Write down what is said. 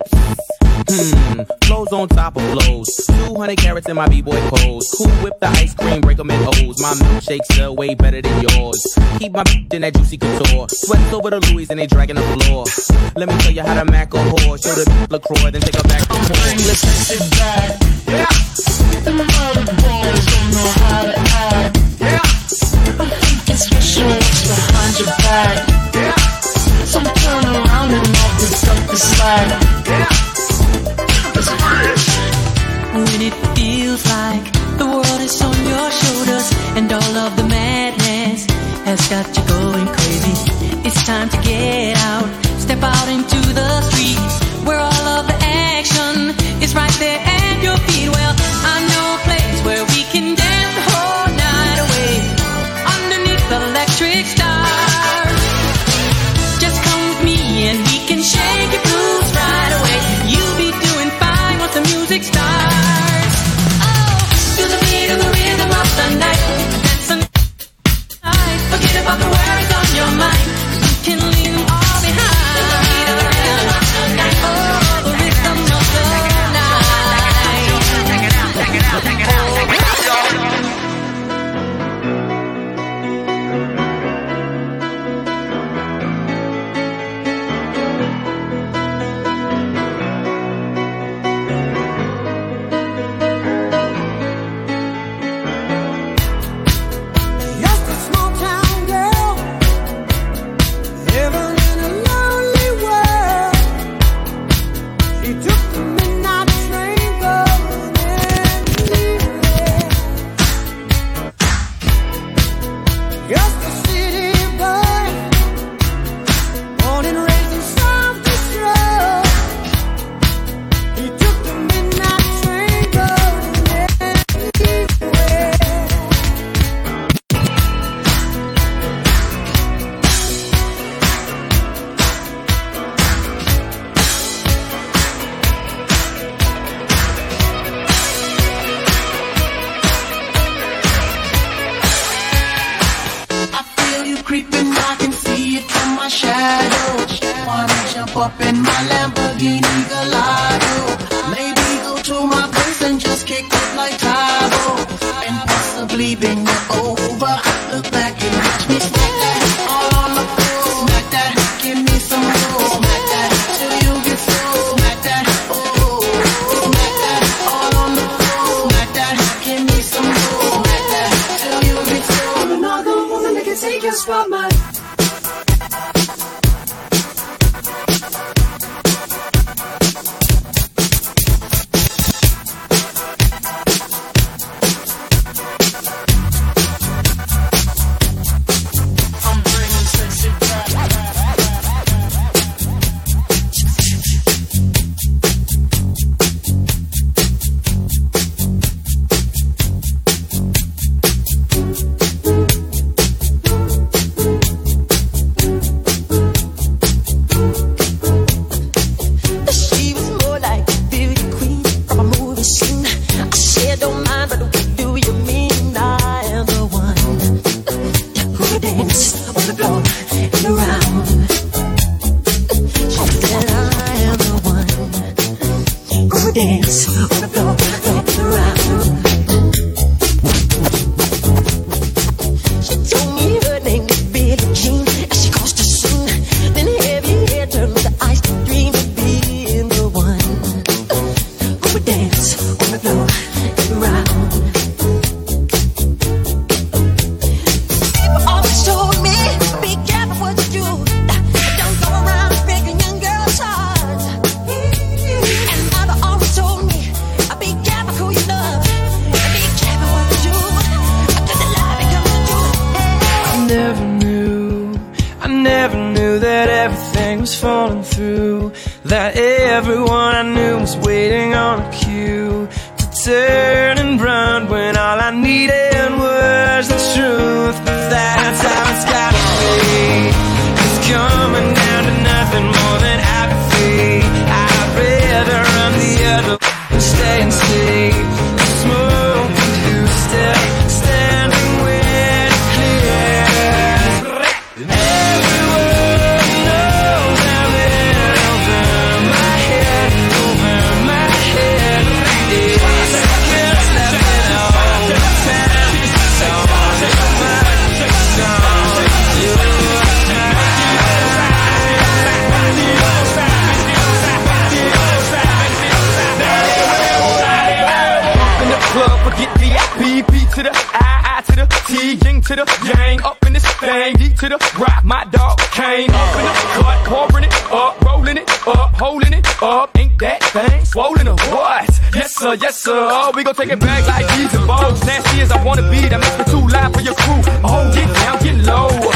Flows on top of flows. 200 carats in my b-boy clothes. Who whip the ice cream, break them in O's. My milkshakes sell way better than yours. Keep my in that juicy couture. Sweats over the Louis and they dragging the floor. Let me tell you how to mac a whore. Show the LaCroix, then take her back to home. Let's sit back. Yeah. Them other boys don't know how to act. Yeah. I'm thinking special what's behind your back. Yeah. So turn around and I'll pick up the slack. Yeah. When it feels like the world is on your shoulders and all of the madness has got you going crazy, it's time to get out, step out into the streets where all of the action is right there at your feet. Well, I know a place where we can dance the whole night away underneath the electric stars. Just come with me and we can shake your blues right away. You'll be doing fine once the music starts. The night, dance the night. Forget about the worries on your mind. You can leave them all behind. Oh, the rhythm of the night. Check it out, check it out, check it out, check it out. Up in my Lamborghini Gallardo. Maybe go to my place and just kick it like Tahoe. And possibly bend you over. Look back and watch me smack that all on the floor. Smack that, give me some more. Smack that till you get full. Smack that, oh. Smack that all on the floor. Smack that, give me some more. Smack that till you get full. I'm another woman that can take your spotlight. Everyone knows I've been over my head. T, yin to the yang, up in this thing, D to the rock, my dog came up in the cut, pouring it up, rolling it up, holding it up, ain't that thing swollen or what? Yes sir, oh, we gon' take it back like these and balls, nasty as I wanna be, that makes me too loud for your crew, oh, get down, get low,